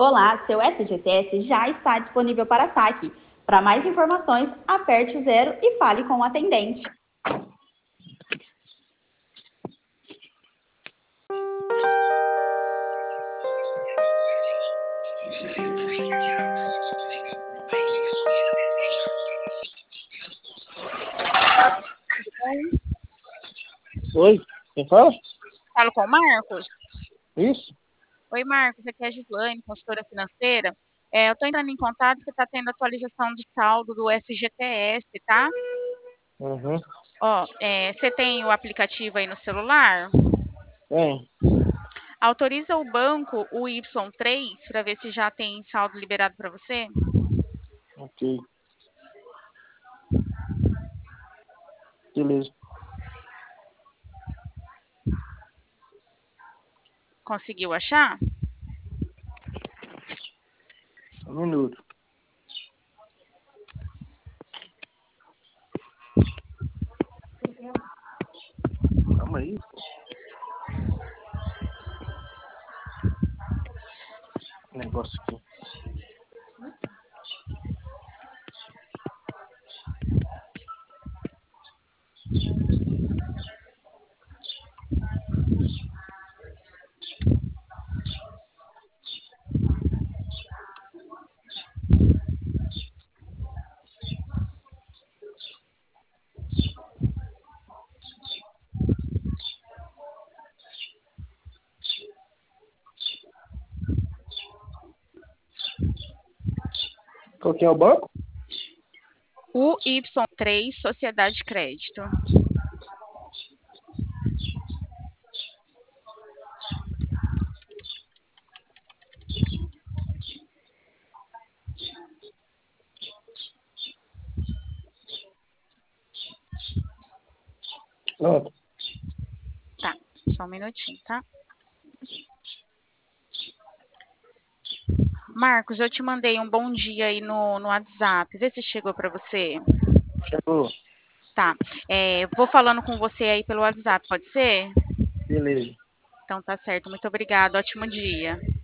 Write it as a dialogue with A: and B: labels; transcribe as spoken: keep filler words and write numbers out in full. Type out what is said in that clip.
A: Olá, seu S G T S já está disponível para saque. Para mais informações, aperte o zero e fale com o atendente.
B: Oi, quem fala?
C: Falo com o Marcos?
B: Isso?
C: Oi, Marcos, aqui é a Gislaine, consultora financeira. É, eu estou entrando em contato porque está tendo atualização de saldo do F G T S, tá?
B: Uhum.
C: Ó, é, você tem o aplicativo aí no celular?
B: Tem.
C: Autoriza o banco, o Y três, para ver se já tem saldo liberado para você?
B: Ok. Beleza.
C: Conseguiu achar?
B: Um minuto. Calma aí. Negócio aqui. Qual que é o banco?
C: O Y três, Sociedade de Crédito.
B: Pronto.
C: Tá, só um minutinho, tá? Marcos, eu te mandei um bom dia aí no, no WhatsApp. Vê se chegou para você.
B: Chegou.
C: Tá. É, vou falando com você aí pelo WhatsApp, pode ser?
B: Beleza.
C: Então tá certo. Muito obrigada. Ótimo dia.